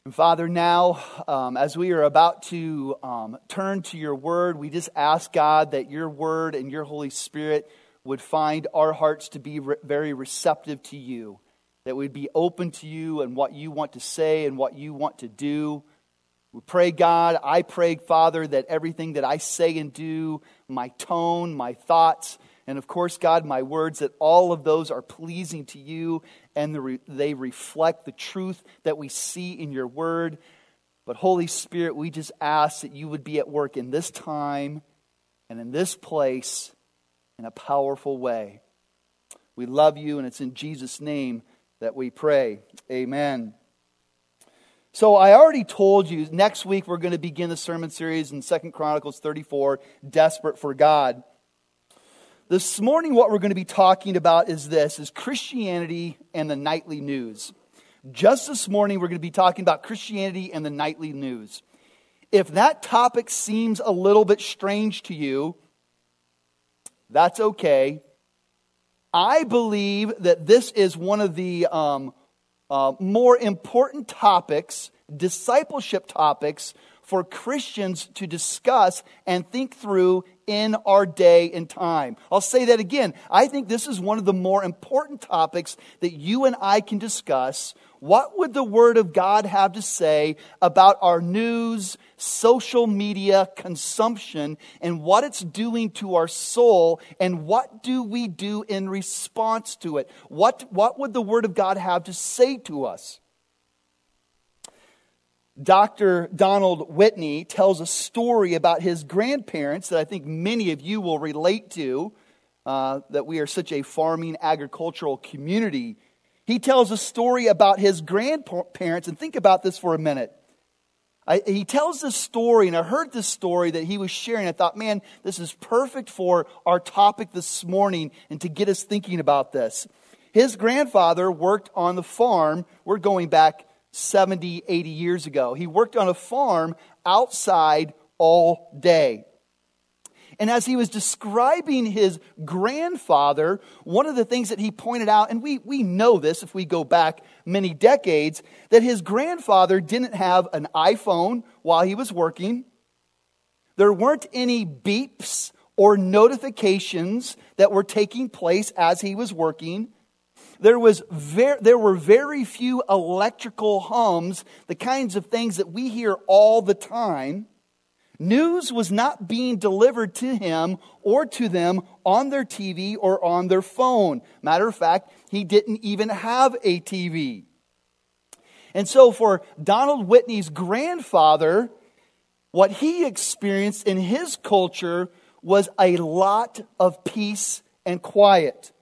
And Father, now as we are about to turn to your word, we just ask, God, that your word and your Holy Spirit would find our hearts to be very receptive to you, that we'd be open to you and what you want to say and what you want to do. We pray, God, I pray, Father, that everything that I say and do, my tone, my thoughts, and of course, God, my words, that all of those are pleasing to you and they reflect the truth that we see in your word. But Holy Spirit, we just ask that you would be at work in this time and in this place in a powerful way. We love you, and it's in Jesus' name that we pray. Amen. So I already told you, next week we're going to begin the sermon series in 2 Chronicles 34, Desperate for God. This morning what we're going to be talking about is Christianity and the nightly news. Just this morning we're going to be talking about Christianity and the nightly news. If that topic seems a little bit strange to you, that's okay. I believe that this is one of the more important topics, discipleship topics, for Christians to discuss and think through in our day and time. I'll say that again. I think this is one of the more important topics that you and I can discuss. What would the Word of God have to say about our news, social media consumption, and what it's doing to our soul, and what do we do in response to it? What would the Word of God have to say to us? Dr. Donald Whitney tells a story about his grandparents that I think many of you will relate to, that we are such a farming agricultural community. He tells a story about his grandparents, and think about this for a minute. He tells this story, and I heard this story that he was sharing. I thought, man, this is perfect for our topic this morning and to get us thinking about this. His grandfather worked on the farm. We're going back 70, 80 years ago. He worked on a farm outside all day. And as he was describing his grandfather, one of the things that he pointed out, and we know this if we go back many decades, that his grandfather didn't have an iPhone while he was working. There weren't any beeps or notifications that were taking place as he was working. There were very few electrical hums, the kinds of things that we hear all the time. News was not being delivered to him or to them on their TV or on their phone. Matter of fact, he didn't even have a TV. And so for Donald Whitney's grandfather, what he experienced in his culture was a lot of peace and quiet.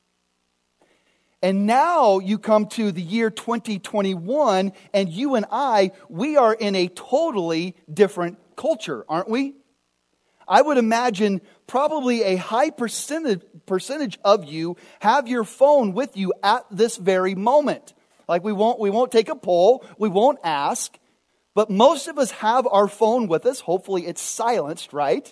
And now you come to the year 2021, and you and I, we are in a totally different culture, aren't we? I would imagine probably a high percentage of you have your phone with you at this very moment. Like we won't take a poll, we won't ask, but most of us have our phone with us. Hopefully it's silenced, right?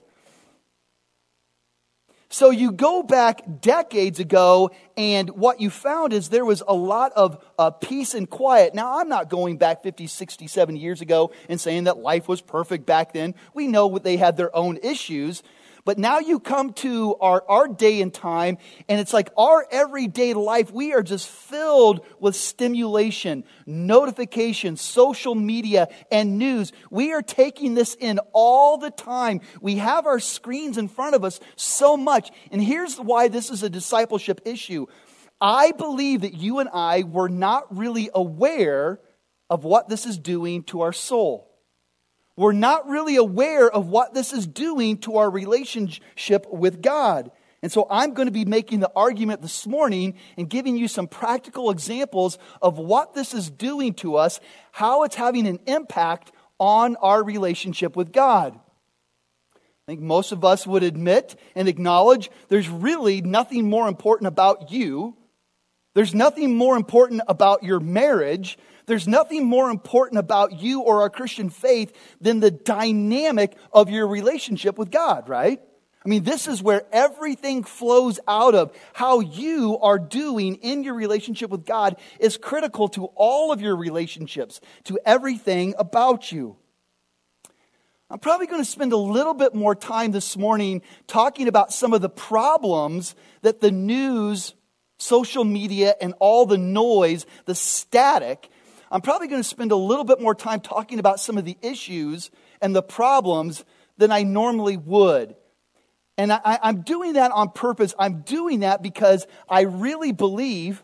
So you go back decades ago, and what you found is there was a lot of peace and quiet. Now, I'm not going back 50, 60, 70 years ago and saying that life was perfect back then. We know they had their own issues. But now you come to our day and time, and it's like our everyday life, we are just filled with stimulation, notification, social media, and news. We are taking this in all the time. We have our screens in front of us so much. And here's why this is a discipleship issue. I believe that you and I were not really aware of what this is doing to our soul. We're not really aware of what this is doing to our relationship with God. And so I'm going to be making the argument this morning and giving you some practical examples of what this is doing to us, how it's having an impact on our relationship with God. I think most of us would admit and acknowledge there's really nothing more important about you. There's nothing more important about your marriage. There's nothing more important about you or our Christian faith than the dynamic of your relationship with God, right? I mean, this is where everything flows out of. How you are doing in your relationship with God is critical to all of your relationships, to everything about you. I'm probably going to spend a little bit more time this morning talking about some of the problems that the news, social media, and all the noise, the static, I'm probably going to spend a little bit more time talking about some of the issues and the problems than I normally would. And I'm doing that on purpose. I'm doing that because I really believe,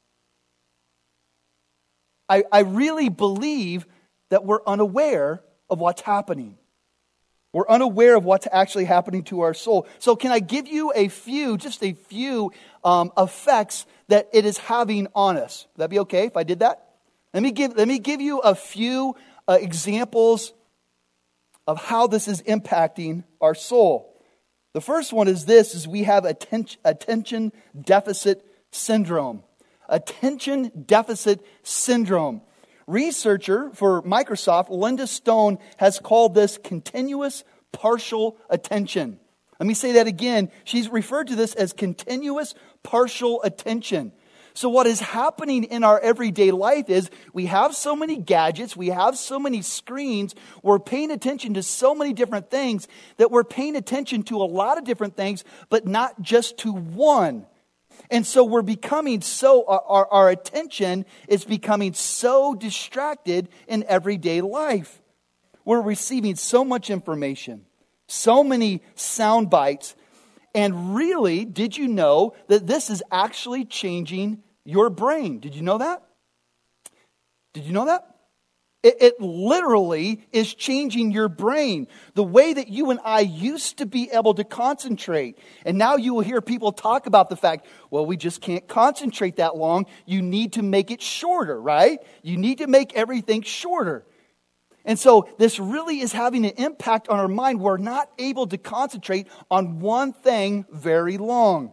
I really believe that we're unaware of what's happening. We're unaware of what's actually happening to our soul. So can I give you just a few effects that it is having on us? Would that be okay if I did that? Let me give you a few examples of how this is impacting our soul. The first one is this, is we have attention deficit syndrome. Attention deficit syndrome. Researcher for Microsoft, Linda Stone, has called this continuous partial attention. Let me say that again. She's referred to this as continuous partial attention. So what is happening in our everyday life is we have so many gadgets, we have so many screens, we're paying attention to so many different things that we're paying attention to a lot of different things, but not just to one. And so we're becoming our attention is becoming so distracted in everyday life. We're receiving so much information, so many sound bites. And really, did you know that this is actually changing your brain? Did you know that? Did you know that? It literally is changing your brain. The way that you and I used to be able to concentrate. And now you will hear people talk about the fact, well, we just can't concentrate that long. You need to make it shorter, right? You need to make everything shorter. And so this really is having an impact on our mind. We're not able to concentrate on one thing very long.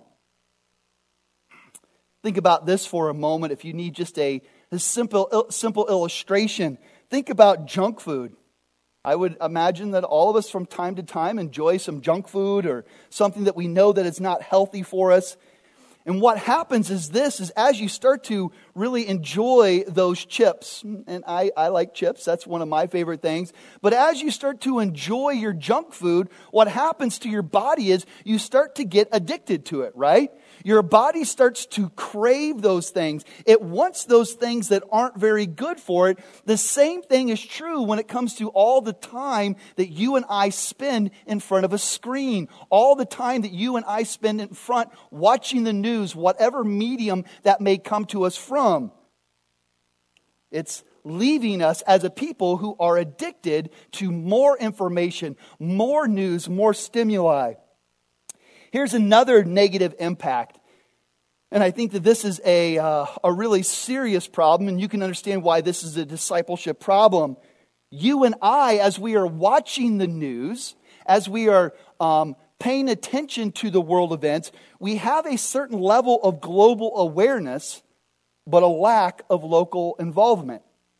Think about this for a moment. If you need just a simple illustration, think about junk food. I would imagine that all of us from time to time enjoy some junk food or something that we know that is not healthy for us. And what happens is this, is as you start to really enjoy those chips, and I like chips, that's one of my favorite things, but as you start to enjoy your junk food, what happens to your body is you start to get addicted to it, right? Your body starts to crave those things. It wants those things that aren't very good for it. The same thing is true when it comes to all the time that you and I spend in front of a screen. All the time that you and I spend in front watching the news, whatever medium that may come to us from. It's leaving us as a people who are addicted to more information, more news, more stimuli. Here's another negative impact. And I think that this is a really serious problem, and you can understand why this is a discipleship problem. You and I, as we are watching the news, as we are paying attention to the world events, we have a certain level of global awareness, but a lack of local involvement.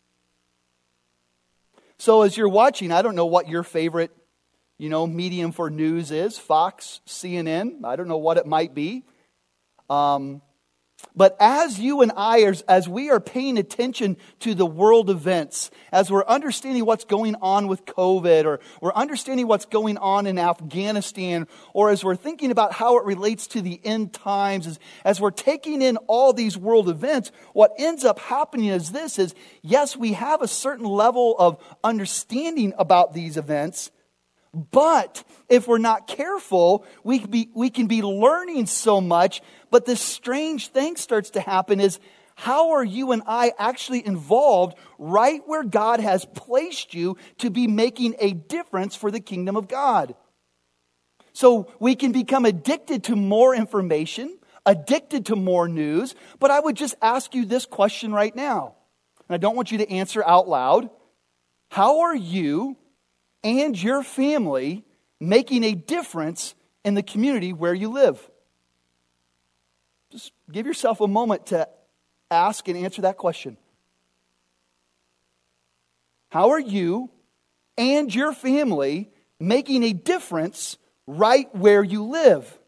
So as you're watching, I don't know what your favorite medium for news is, Fox, CNN, I don't know what it might be. But as you and I, as we are paying attention to the world events, as we're understanding what's going on with COVID, or we're understanding what's going on in Afghanistan, or as we're thinking about how it relates to the end times, as we're taking in all these world events, what ends up happening is this, is yes, we have a certain level of understanding about these events, but if we're not careful, we can be learning so much, but this strange thing starts to happen is, how are you and I actually involved right where God has placed you to be making a difference for the kingdom of God? So we can become addicted to more information, addicted to more news, but I would just ask you this question right now, and I don't want you to answer out loud. How are you and your family making a difference in the community where you live? Just give yourself a moment to ask and answer that question. How are you and your family making a difference right where you live?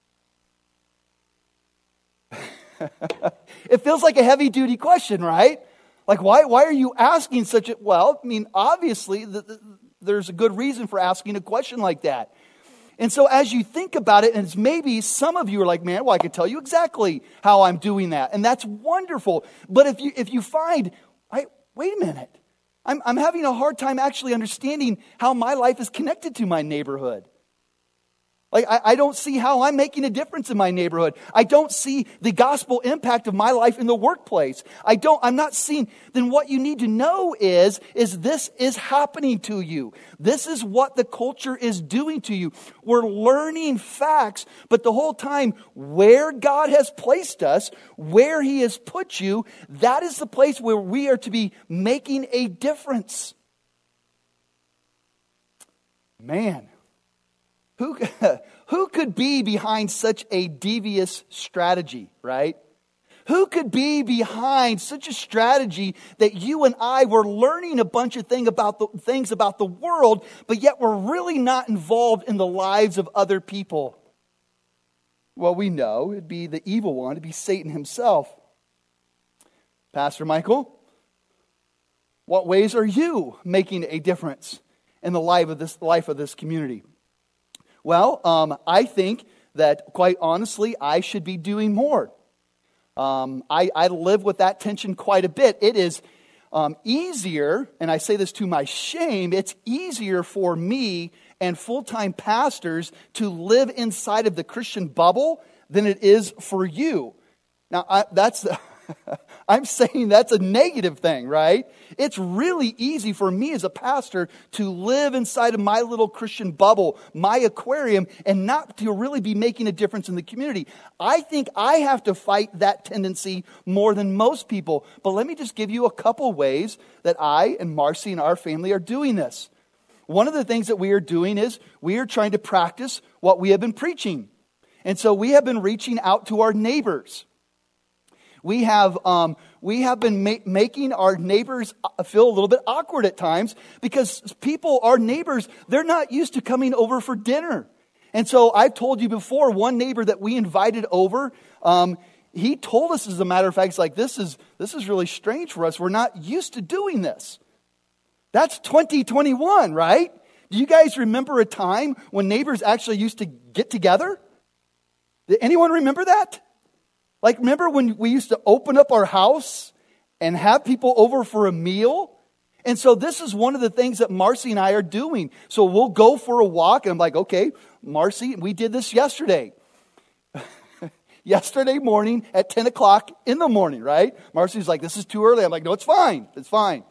It feels like a heavy-duty question, right? Like, why are you asking such a... Well, I mean, obviously, there's a good reason for asking a question like that. And so as you think about it, and it's maybe some of you are like, man, well, I could tell you exactly how I'm doing that. And that's wonderful. But if you find, wait a minute, I'm having a hard time actually understanding how my life is connected to my neighborhood. Like, I don't see how I'm making a difference in my neighborhood. I don't see the gospel impact of my life in the workplace. I'm not seeing, then what you need to know is this is happening to you. This is what the culture is doing to you. We're learning facts, but the whole time, where God has placed us, where He has put you, that is the place where we are to be making a difference. Man. Who could be behind such a devious strategy, right? Who could be behind such a strategy that you and I were learning a bunch of things about the world, but yet we're really not involved in the lives of other people? Well, we know it'd be the evil one, it'd be Satan himself. Pastor Michael, what ways are you making a difference in the life of this community? Well, I think that, quite honestly, I should be doing more. I live with that tension quite a bit. It is easier, and I say this to my shame, it's easier for me and full-time pastors to live inside of the Christian bubble than it is for you. Now, I'm saying that's a negative thing, right? It's really easy for me as a pastor to live inside of my little Christian bubble, my aquarium, and not to really be making a difference in the community. I think I have to fight that tendency more than most people. But let me just give you a couple ways that I and Marcy and our family are doing this. One of the things that we are doing is we are trying to practice what we have been preaching. And so we have been reaching out to our neighbors. We have been making our neighbors feel a little bit awkward at times because our neighbors, they're not used to coming over for dinner. And so I've told you before, one neighbor that we invited over, he told us, as a matter of fact, he's like, this is really strange for us. We're not used to doing this. That's 2021, right? Do you guys remember a time when neighbors actually used to get together? Did anyone remember that? Like, remember when we used to open up our house and have people over for a meal? And so this is one of the things that Marcy and I are doing. So we'll go for a walk, and I'm like, okay, Marcy, we did this yesterday. Yesterday morning at 10 o'clock in the morning, right? Marcy's like, this is too early. I'm like, no, it's fine. It's fine.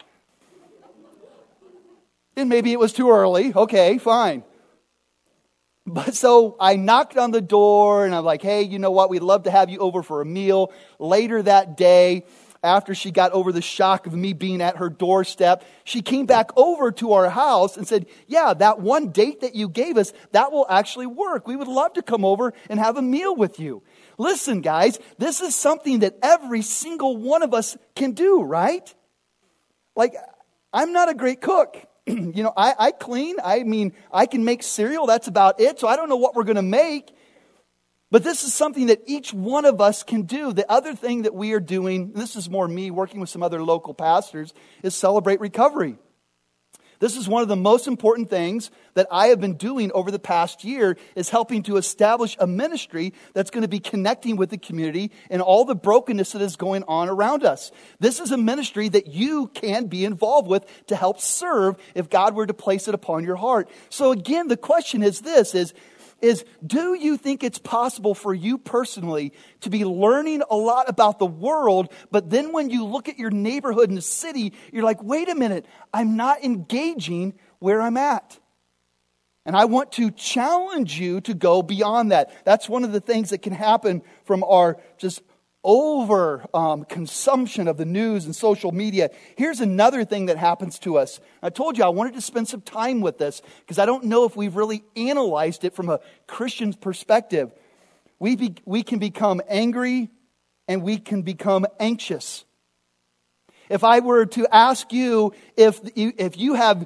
And maybe it was too early. Okay, fine. But so I knocked on the door and I'm like, hey, you know what? We'd love to have you over for a meal. Later that day, after she got over the shock of me being at her doorstep, she came back over to our house and said, yeah, that one date that you gave us, that will actually work. We would love to come over and have a meal with you. Listen, guys, this is something that every single one of us can do, right? Like, I'm not a great cook. You know, I clean. I mean, I can make cereal. That's about it. So I don't know what we're going to make. But this is something that each one of us can do. The other thing that we are doing, and this is more me working with some other local pastors, is celebrate recovery. This is one of the most important things that I have been doing over the past year, is helping to establish a ministry that's going to be connecting with the community and all the brokenness that is going on around us. This is a ministry that you can be involved with to help serve if God were to place it upon your heart. So again, the question is this, is do you think it's possible for you personally to be learning a lot about the world, but then when you look at your neighborhood and the city, you're like, wait a minute, I'm not engaging where I'm at. And I want to challenge you to go beyond that. That's one of the things that can happen from our just over consumption of the news and social media. Here's another thing that happens to us. I told you I wanted to spend some time with this because I don't know if we've really analyzed it from a Christian perspective. We can become angry and we can become anxious. If I were to ask you if you have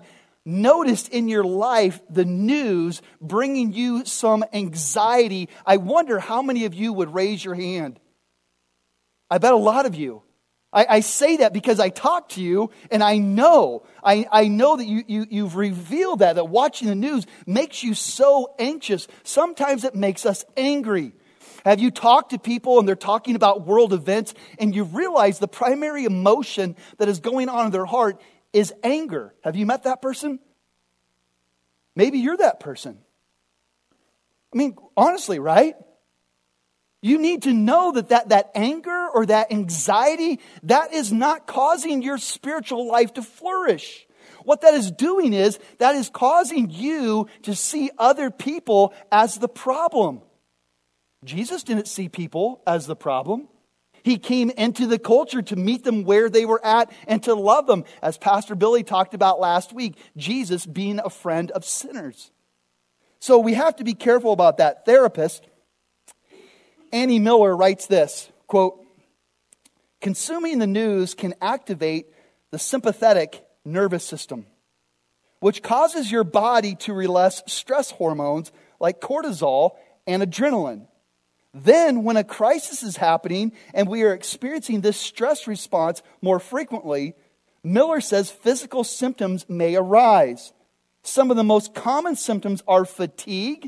noticed in your life the news bringing you some anxiety, I wonder how many of you would raise your hand. I bet a lot of you. I say that because I talk to you and I know that you've revealed that watching the news makes you so anxious. Sometimes it makes us angry. Have you talked to people and they're talking about world events and you realize the primary emotion that is going on in their heart is anger? Have you met that person? Maybe you're that person. I mean, honestly, right? You need to know that anger or that anxiety, that is not causing your spiritual life to flourish. What that is doing is, that is causing you to see other people as the problem. Jesus didn't see people as the problem. He came into the culture to meet them where they were at and to love them. As Pastor Billy talked about last week, Jesus being a friend of sinners. So we have to be careful about that. Therapist Annie Miller writes this, quote, "Consuming the news can activate the sympathetic nervous system, which causes your body to release stress hormones like cortisol and adrenaline. Then, when a crisis is happening and we are experiencing this stress response more frequently, Miller says physical symptoms may arise. Some of the most common symptoms are fatigue,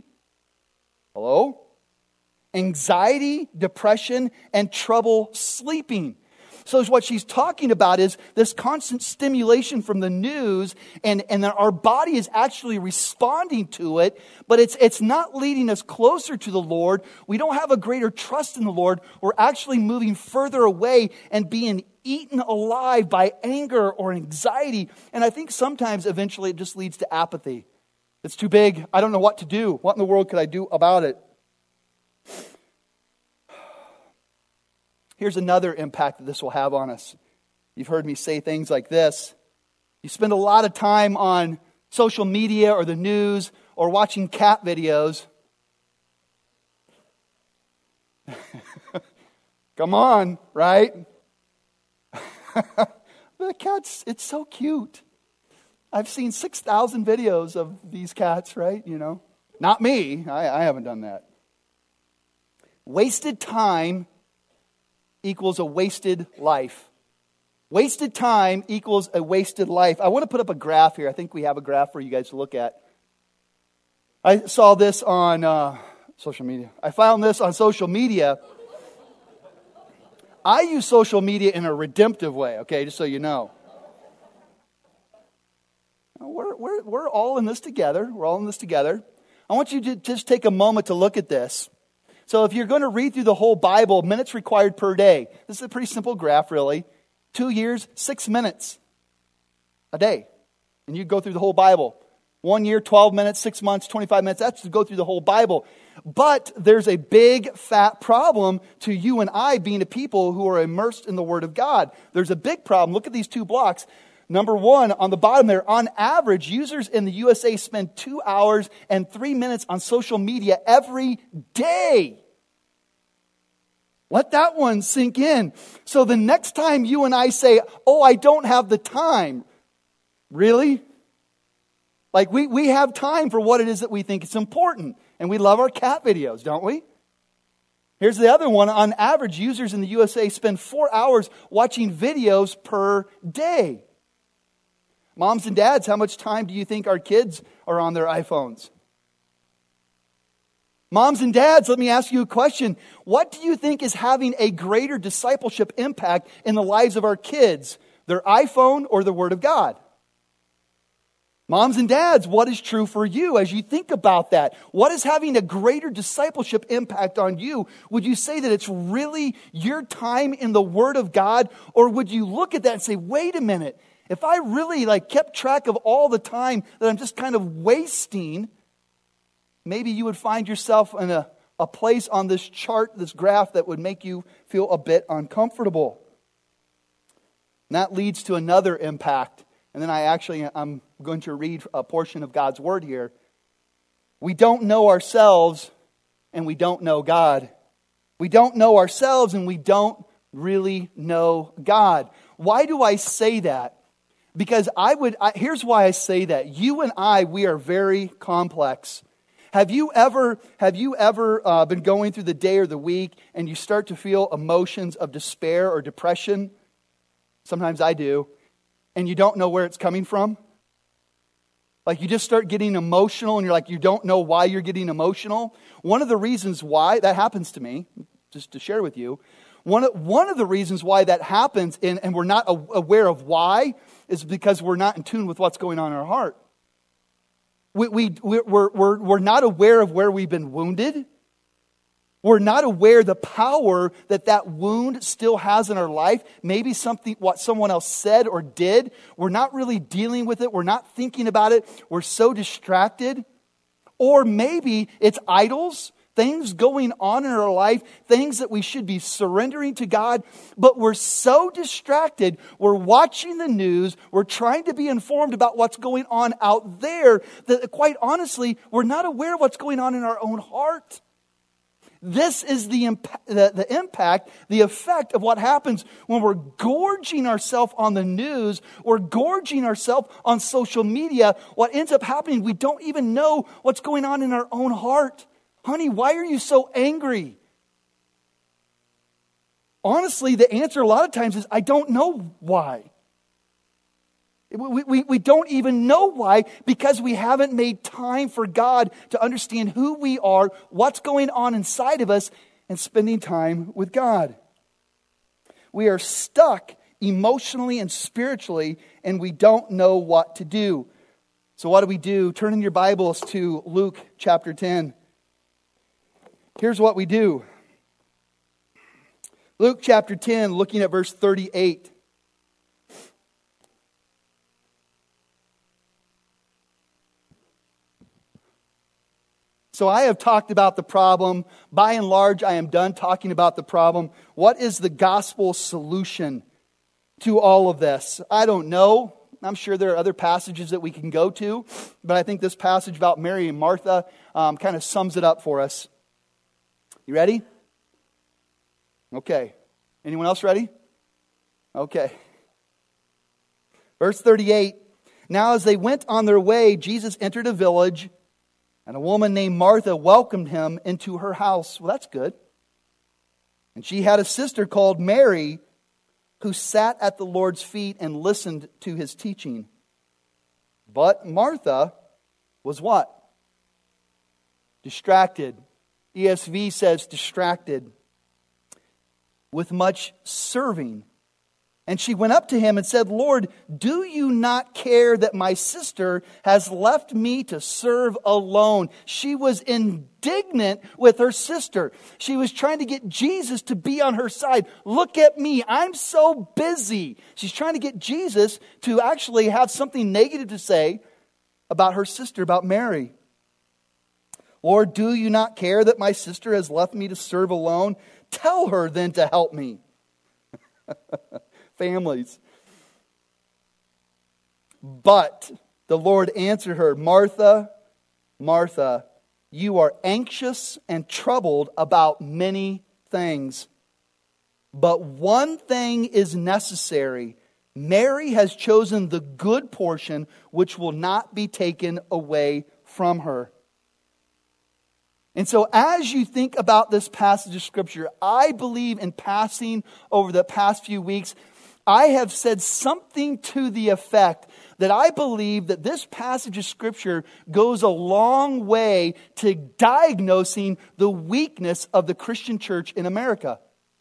anxiety, depression, and trouble sleeping." So what she's talking about is this constant stimulation from the news, and our body is actually responding to it, but it's not leading us closer to the Lord. We don't have a greater trust in the Lord. We're actually moving further away and being eaten alive by anger or anxiety. And I think sometimes eventually it just leads to apathy. It's too big. I don't know what to do. What in the world could I do about it? Here's another impact that this will have on us. You've heard me say things like this. You spend a lot of time on social media or the news or watching cat videos. Come on, right? The cats, it's so cute. I've seen 6,000 videos of these cats, right? You know, not me. I haven't done that. Wasted time equals a wasted life. Wasted time equals a wasted life. I want to put up a graph here. I think we have a graph for you guys to look at. I saw this on social media. I found this on social media. I use social media in a redemptive way, okay, just so you know. We're all in this together. We're all in this together. I want you to just take a moment to look at this. So if you're going to read through the whole Bible, minutes required per day. This is a pretty simple graph, really. 2 years, 6 minutes a day. And you go through the whole Bible. 1 year, 12 minutes, 6 months, 25 minutes. That's to go through the whole Bible. But there's a big, fat problem to you and I being a people who are immersed in the Word of God. There's a big problem. Look at these 2 blocks. Number 1, on the bottom there, on average, users in the USA spend 2 hours and 3 minutes on social media every day. Let that one sink in. So the next time you and I say, "Oh, I don't have the time," really? Like we have time for what it is that we think is important. And we love our cat videos, don't we? Here's the other one. On average, users in the USA spend 4 hours watching videos per day. Moms and dads, how much time do you think our kids are on their iPhones? Moms and dads, let me ask you a question. What do you think is having a greater discipleship impact in the lives of our kids? Their iPhone or the Word of God? Moms and dads, what is true for you as you think about that? What is having a greater discipleship impact on you? Would you say that it's really your time in the Word of God? Or would you look at that and say, wait a minute, if I really kept track of all the time that I'm just kind of wasting, maybe you would find yourself in a place on this chart, this graph, that would make you feel a bit uncomfortable. And that leads to another impact. And then I'm going to read a portion of God's Word here. We don't know ourselves and we don't know God. We don't know ourselves and we don't really know God. Why do I say that? Because here's why I say that. You and we are very complex. Have you ever been going through the day or the week and you start to feel emotions of despair or depression? Sometimes I do. And you don't know where it's coming from? Like you just start getting emotional and you're like, you don't know why you're getting emotional. One of the reasons why that happens to me, just to share with you, one of the reasons why that happens and we're not aware of why is because we're not in tune with what's going on in our heart. We're not aware of where we've been wounded. We're not aware the power that wound still has in our life. Maybe what someone else said or did. We're not really dealing with it. We're not thinking about it. We're so distracted. Or maybe it's idols, things going on in our life, things that we should be surrendering to God, but we're so distracted. We're watching the news. We're trying to be informed about what's going on out there that quite honestly, we're not aware of what's going on in our own heart. This is the impact, the effect of what happens when we're gorging ourselves on the news, we're gorging ourselves on social media. What ends up happening, we don't even know what's going on in our own heart. Honey, why are you so angry? Honestly, the answer a lot of times is, I don't know why. We don't even know why, because we haven't made time for God to understand who we are, what's going on inside of us, and spending time with God. We are stuck emotionally and spiritually, and we don't know what to do. So what do? Turn in your Bibles to Luke chapter 10. Here's what we do. Luke chapter 10, looking at verse 38. So I have talked about the problem. By and large, I am done talking about the problem. What is the gospel solution to all of this? I don't know. I'm sure there are other passages that we can go to, but I think this passage about Mary and Martha kind of sums it up for us. You ready? Okay. Anyone else ready? Okay. Verse 38. Now as they went on their way, Jesus entered a village, and a woman named Martha welcomed him into her house. Well, that's good. And she had a sister called Mary, who sat at the Lord's feet and listened to his teaching. But Martha was what? Distracted. ESV says distracted with much serving. And she went up to him and said, Lord, do you not care that my sister has left me to serve alone? She was indignant with her sister. She was trying to get Jesus to be on her side. Look at me. I'm so busy. She's trying to get Jesus to actually have something negative to say about her sister, about Mary. Lord, do you not care that my sister has left me to serve alone? Tell her then to help me. Families. But the Lord answered her, Martha, Martha, you are anxious and troubled about many things. But one thing is necessary. Mary has chosen the good portion, which will not be taken away from her. And so as you think about this passage of Scripture, I believe in passing over the past few weeks, I have said something to the effect that I believe that this passage of Scripture goes a long way to diagnosing the weakness of the Christian church in America.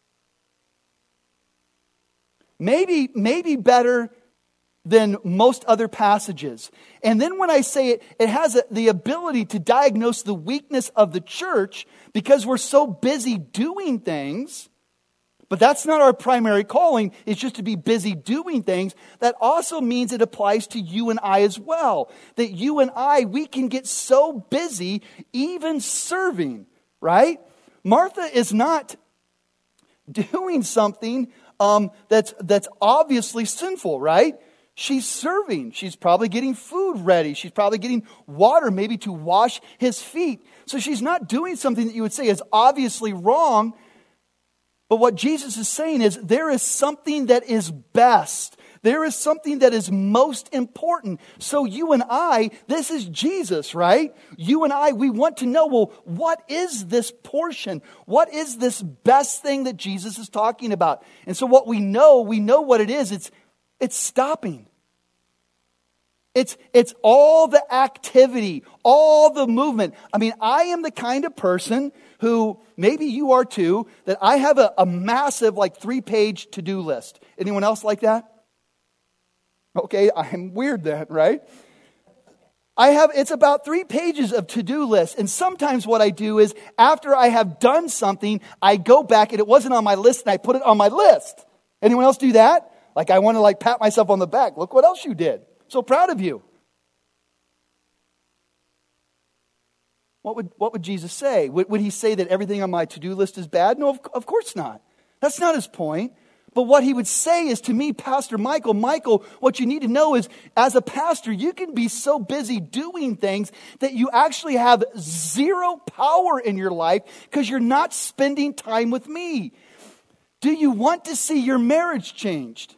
Maybe better than most other passages. And then when I say it, it has the ability to diagnose the weakness of the church because we're so busy doing things. But that's not our primary calling. It's just to be busy doing things. That also means it applies to you and I as well. That you and I, we can get so busy even serving, right? Martha is not doing something that's obviously sinful, right? She's serving. She's probably getting food ready. She's probably getting water maybe to wash his feet. So she's not doing something that you would say is obviously wrong. But what Jesus is saying is there is something that is best. There is something that is most important. So you and I, this is Jesus, right? You and I, we want to know, well, what is this portion? What is this best thing that Jesus is talking about? And so what we know what it is. It's stopping. It's all the activity, all the movement. I mean, I am the kind of person who, maybe you are too, that I have a massive 3-page to-do list. Anyone else like that? Okay, I'm weird then, right? It's about 3 pages of to-do list. And sometimes what I do is, after I have done something, I go back and it wasn't on my list and I put it on my list. Anyone else do that? I want to pat myself on the back. Look what else you did. So proud of you. What would Jesus say? Would he say that everything on my to-do list is bad? No, of course not. That's not his point. But what he would say is to me, Pastor Michael, what you need to know is, as a pastor, you can be so busy doing things that you actually have zero power in your life because you're not spending time with me. Do you want to see your marriage changed?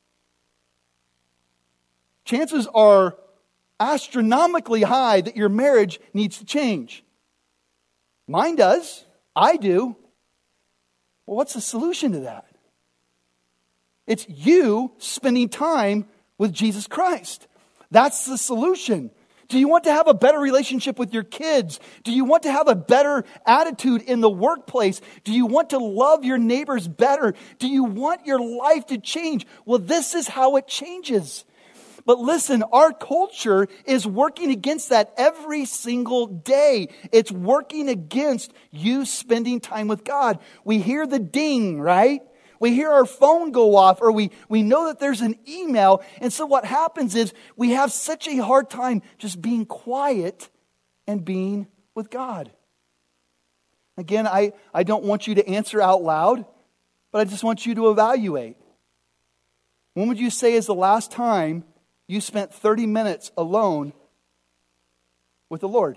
Chances are astronomically high that your marriage needs to change. Mine does. I do. Well, what's the solution to that? It's you spending time with Jesus Christ. That's the solution. Do you want to have a better relationship with your kids? Do you want to have a better attitude in the workplace? Do you want to love your neighbors better? Do you want your life to change? Well, this is how it changes. But listen, our culture is working against that every single day. It's working against you spending time with God. We hear the ding, right? We hear our phone go off, or we know that there's an email. And so what happens is we have such a hard time just being quiet and being with God. Again, I don't want you to answer out loud, but I just want you to evaluate. When would you say is the last time you spent 30 minutes alone with the Lord?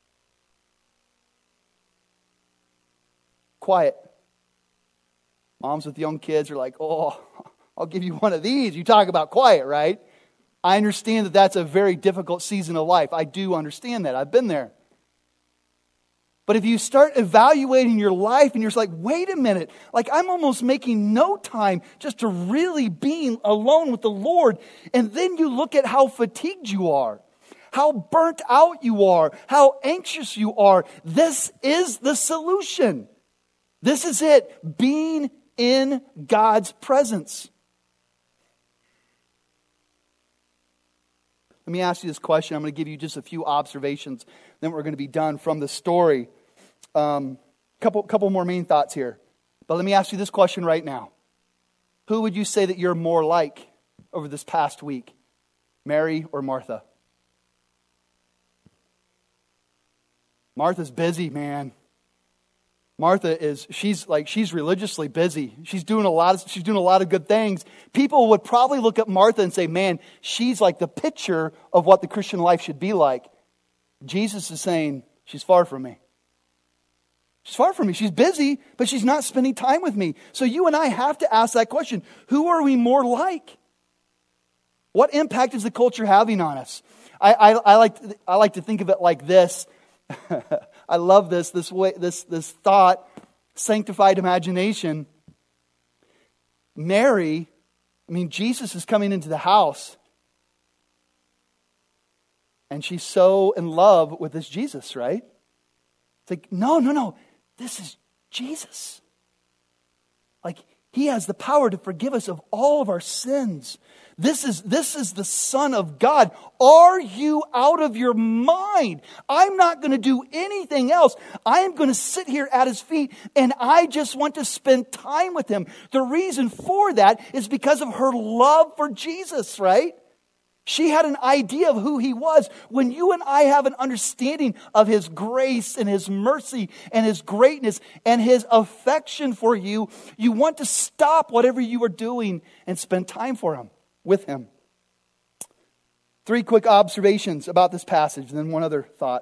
Quiet. Moms with young kids are like, oh, I'll give you one of these. You talk about quiet, right? I understand that that's a very difficult season of life. I do understand that. I've been there. But if you start evaluating your life and you're just like, wait a minute, I'm almost making no time just to really being alone with the Lord. And then you look at how fatigued you are, how burnt out you are, how anxious you are. This is the solution. This is it. Being in God's presence. Let me ask you this question. I'm going to give you just a few observations. Then we're going to be done from the story. Couple more main thoughts here. But let me ask you this question right now. Who would you say that you're more like over this past week? Mary or Martha? Martha's busy, man. Martha she's religiously busy. She's doing a lot of good things. People would probably look at Martha and say, man, she's like the picture of what the Christian life should be like. Jesus is saying, she's far from me. She's far from me. She's busy, but she's not spending time with me. So you and I have to ask that question. Who are we more like? What impact is the culture having on us? I like to think of it like this. I love this thought, sanctified imagination. Jesus is coming into the house. And she's so in love with this Jesus, right? It's like, no. This is Jesus. He has the power to forgive us of all of our sins. This is the Son of God. Are you out of your mind? I'm not going to do anything else. I am going to sit here at His feet and I just want to spend time with Him. The reason for that is because of her love for Jesus, right? She had an idea of who He was. When you and I have an understanding of His grace and His mercy and His greatness and His affection for you, you want to stop whatever you are doing and spend time with Him. 3 quick observations about this passage, and then one other thought.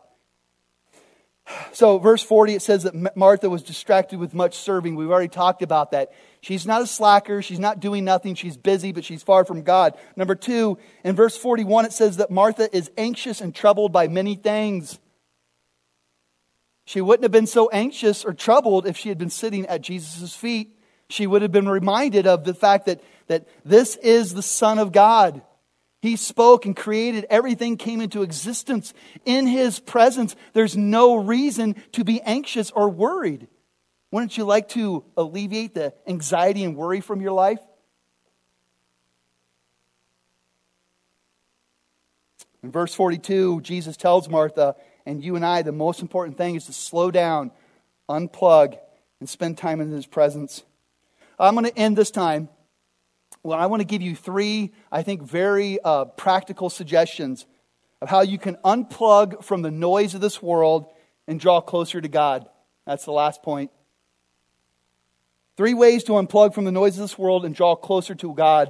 So verse 40, it says that Martha was distracted with much serving. We've already talked about that. She's not a slacker. She's not doing nothing. She's busy, but she's far from God. Number 2, in verse 41, it says that Martha is anxious and troubled by many things. She wouldn't have been so anxious or troubled if she had been sitting at Jesus' feet. She would have been reminded of the fact that this is the Son of God. He spoke and created. Everything came into existence in His presence. There's no reason to be anxious or worried. Wouldn't you like to alleviate the anxiety and worry from your life? In verse 42, Jesus tells Martha and you and I, the most important thing is to slow down, unplug, and spend time in His presence. I'm going to end this time. Well, I want to give you 3, I think, very practical suggestions of how you can unplug from the noise of this world and draw closer to God. That's the last point. 3 ways to unplug from the noise of this world and draw closer to God.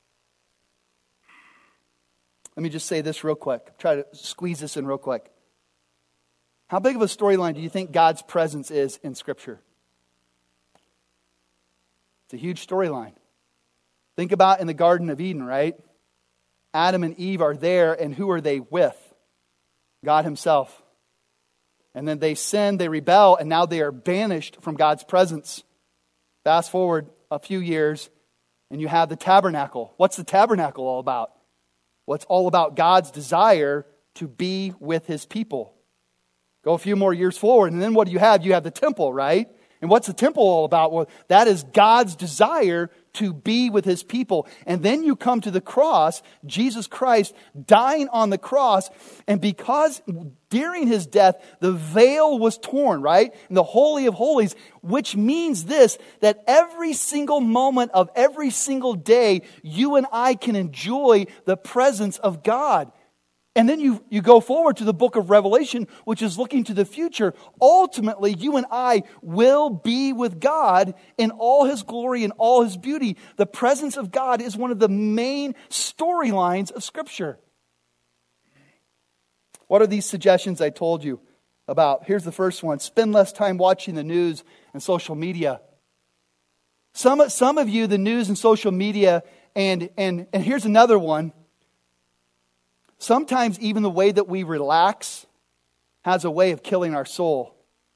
Let me just say this real quick. Try to squeeze this in real quick. How big of a storyline do you think God's presence is in Scripture? It's a huge storyline. Think about in the Garden of Eden, right? Adam and Eve are there, and who are they with? God Himself. And then they sin, they rebel, and now they are banished from God's presence. Fast forward a few years, and you have the tabernacle. What's the tabernacle all about? Well, it's all about God's desire to be with His people. Go a few more years forward, and then what do you have? You have the temple, right? And what's the temple all about? Well, that is God's desire to be with His people. And then you come to the cross, Jesus Christ dying on the cross. And because during His death, the veil was torn, right? In the Holy of Holies, which means this, that every single moment of every single day, you and I can enjoy the presence of God. And then you go forward to the book of Revelation, which is looking to the future. Ultimately, you and I will be with God in all His glory and all His beauty. The presence of God is one of the main storylines of Scripture. What are these suggestions I told you about? Here's the first one. Spend less time watching the news and social media. Some of you, the news and social media, and here's another one. Sometimes even the way that we relax has a way of killing our soul.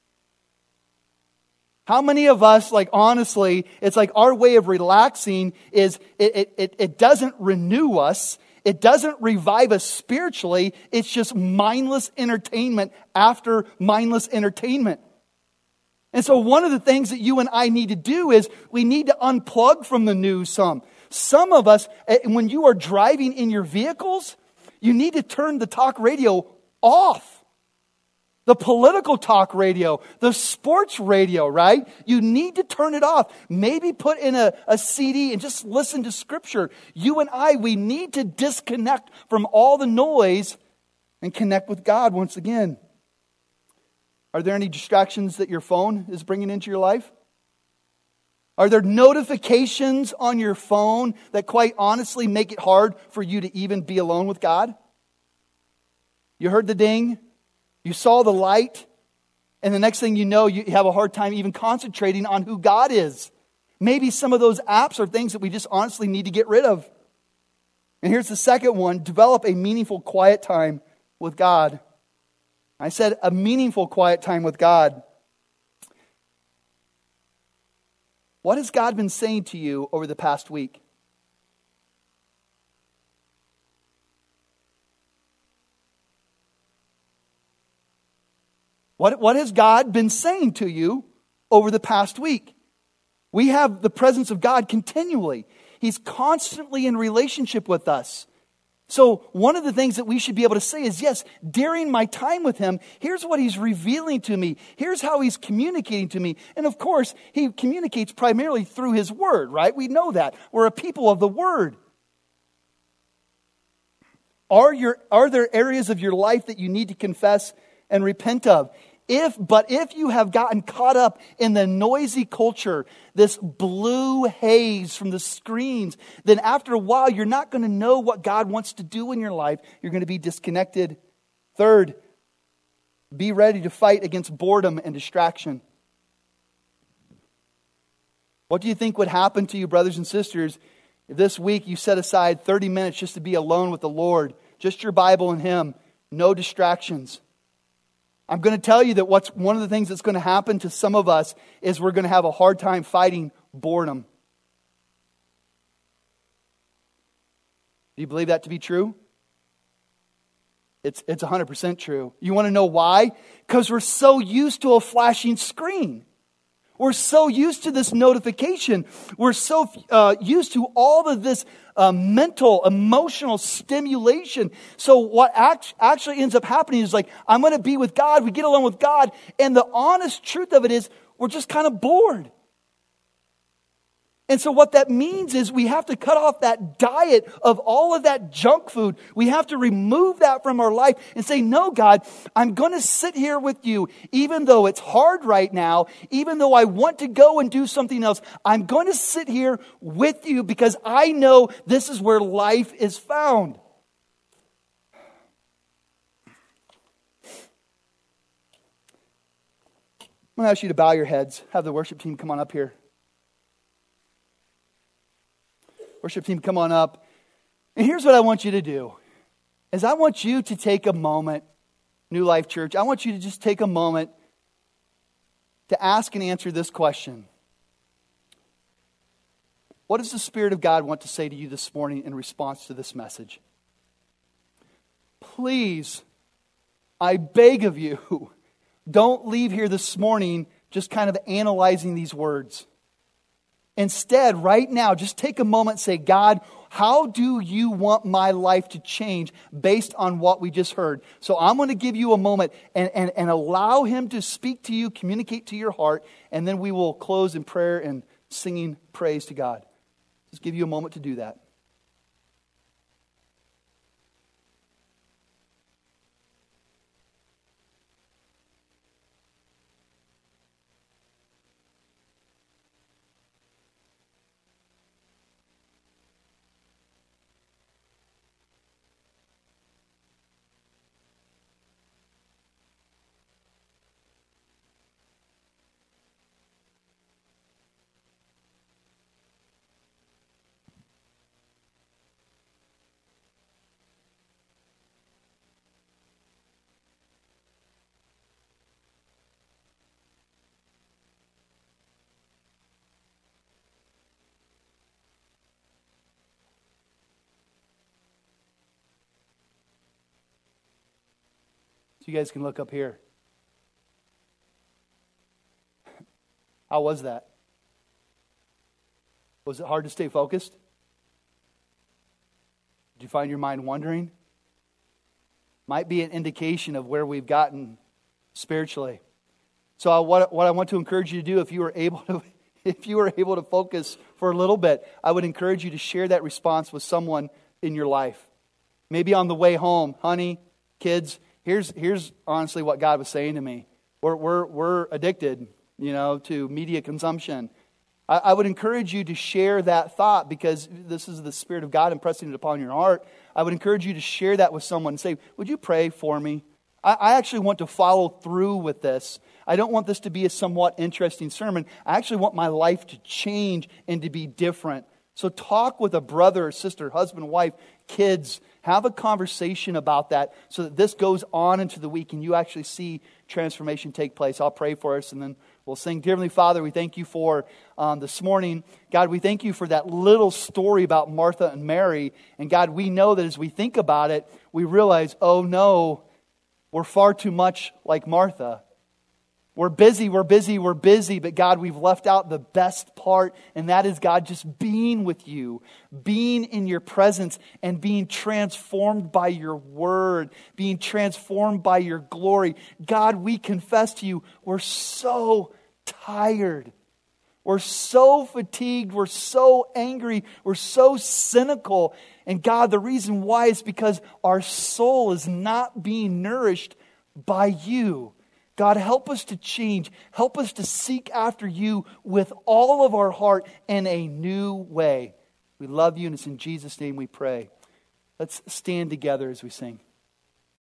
How many of us, honestly, it's like our way of relaxing is, it doesn't renew us. It doesn't revive us spiritually. It's just mindless entertainment after mindless entertainment. And so one of the things that you and I need to do is we need to unplug from the news some. Some of us, when you are driving in your vehicles, you need to turn the talk radio off. The political talk radio, the sports radio, right? You need to turn it off. Maybe put in a CD and just listen to Scripture. You and I, we need to disconnect from all the noise and connect with God once again. Are there any distractions that your phone is bringing into your life? Are there notifications on your phone that quite honestly make it hard for you to even be alone with God? You heard the ding, you saw the light, and the next thing you know, you have a hard time even concentrating on who God is. Maybe some of those apps are things that we just honestly need to get rid of. And here's the second one, develop a meaningful quiet time with God. I said a meaningful quiet time with God. What has God been saying to you over the past week? What has God been saying to you over the past week? We have the presence of God continually. He's constantly in relationship with us. So one of the things that we should be able to say is, yes, during my time with Him, here's what He's revealing to me. Here's how He's communicating to me. And of course, He communicates primarily through His Word, right? We know that. We're a people of the Word. Are there areas of your life that you need to confess and repent of? If you have gotten caught up in the noisy culture, this blue haze from the screens, then after a while, you're not going to know what God wants to do in your life. You're going to be disconnected. Third, be ready to fight against boredom and distraction. What do you think would happen to you, brothers and sisters, if this week you set aside 30 minutes just to be alone with the Lord, just your Bible and Him, no distractions? I'm going to tell you that one of the things that's going to happen to some of us is we're going to have a hard time fighting boredom. Do you believe that to be true? It's 100% true. You want to know why? Because we're so used to a flashing screen. We're so used to this notification. We're so used to all of this mental, emotional stimulation. So what actually ends up happening is like, I'm going to be with God. We get along with God. And the honest truth of it is we're just kind of bored. And so what that means is we have to cut off that diet of all of that junk food. We have to remove that from our life and say, no, God, I'm going to sit here with you, even though it's hard right now, even though I want to go and do something else. I'm going to sit here with you because I know this is where life is found. I'm going to ask you to bow your heads. Have the worship team come on up here. Worship team, come on up. And here's what I want you to do. Is I want you to take a moment, New Life Church, I want you to just take a moment to ask and answer this question. What does the Spirit of God want to say to you this morning in response to this message? Please, I beg of you, don't leave here this morning just kind of analyzing these words. Instead, right now, just take a moment and say, God, how do you want my life to change based on what we just heard? So I'm going to give you a moment and allow Him to speak to you, communicate to your heart, and then we will close in prayer and singing praise to God. Just give you a moment to do that. So you guys can look up here. How was that? Was it hard to stay focused? Did you find your mind wandering? Might be an indication of where we've gotten spiritually. So what I want to encourage you to do, if you were able to focus for a little bit, I would encourage you to share that response with someone in your life. Maybe on the way home, honey, kids. Here's honestly what God was saying to me. We're addicted, to media consumption. I would encourage you to share that thought because this is the Spirit of God impressing it upon your heart. I would encourage you to share that with someone and say, would you pray for me? I actually want to follow through with this. I don't want this to be a somewhat interesting sermon. I actually want my life to change and to be different. So talk with a brother or sister, husband, wife, kids. Have a conversation about that so that this goes on into the week and you actually see transformation take place. I'll pray for us and then we'll sing. Dear Heavenly Father, we thank you for this morning. God, we thank you for that little story about Martha and Mary. And God, we know that as we think about it, we realize, oh no, we're far too much like Martha. We're busy, but God, we've left out the best part, and that is, God, just being with you, being in your presence, and being transformed by your word, being transformed by your glory. God, we confess to you, we're so tired. We're so fatigued. We're so angry. We're so cynical. And God, the reason why is because our soul is not being nourished by you. God, help us to change. Help us to seek after you with all of our heart in a new way. We love you, and it's in Jesus' name we pray. Let's stand together as we sing.